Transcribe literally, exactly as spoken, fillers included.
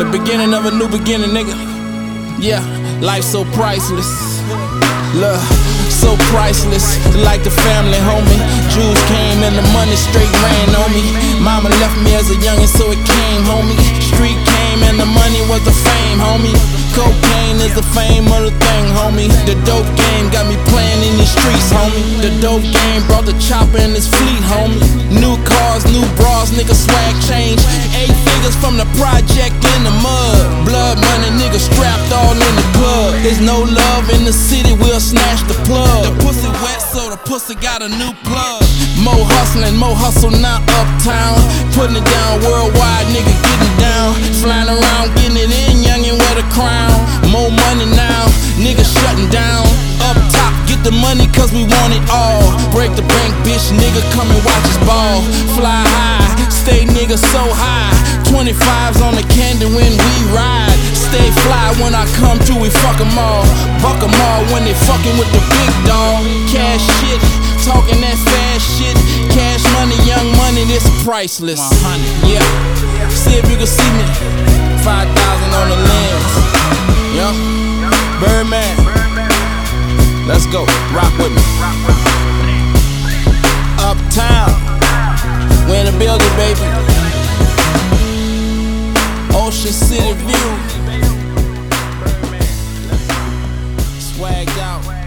The beginning of a new beginning, nigga. Yeah, life so priceless. Look, so priceless, like the family, homie. Jews came and the money straight ran on me. Mama left me as a youngin', so it came, homie. Street came and the money was the fame, homie. Cocaine is the fame of the thing, homie. The dope game got me playing in these streets, homie. The dope game brought the chopper in this fleet, homie. New cars, new bras, nigga swag change. Eight figures from the project in the mud. Blood money, nigga strapped all in the club. There's no love in the city, we'll snatch the plug. The pussy wet, so the pussy got a new plug. More hustling, more hustle, not uptown. Putting it down worldwide, nigga getting down. Flying around, getting it in, youngin' wear the crown. More money now, nigga shutting down. Up top, get the money cause we want it all. Break the bank, bitch, nigga, come and watch us ball. Fly high, stay nigga so high. twenty-fives on the candy when we ride. Stay fly when I come through, we fuck 'em all. Buck 'em all when they fucking with the big dog. Cash shit, talking that fast shit. Cash money, young money, this priceless. Yeah, see if you can see me. Five thousand on the lens. Yeah, Birdman. Let's go, rock with me. Uptown, we in the building, baby. Ocean City view. Swagged out.